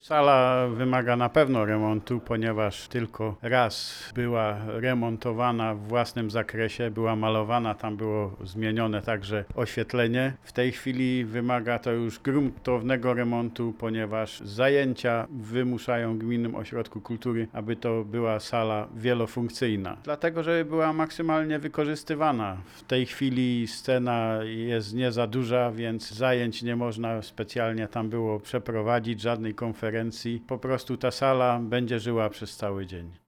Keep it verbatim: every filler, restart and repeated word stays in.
Sala wymaga na pewno remontu, ponieważ tylko raz była remontowana w własnym zakresie, była malowana, tam było zmienione także oświetlenie. W tej chwili wymaga to już gruntownego remontu, ponieważ zajęcia wymuszają w Gminnym Ośrodku Kultury, aby to była sala wielofunkcyjna. Dlatego, żeby była maksymalnie wykorzystywana. W tej chwili scena jest nie za duża, więc zajęć nie można specjalnie tam było przeprowadzić, żadnej konferencji. Po prostu ta sala będzie żyła przez cały dzień.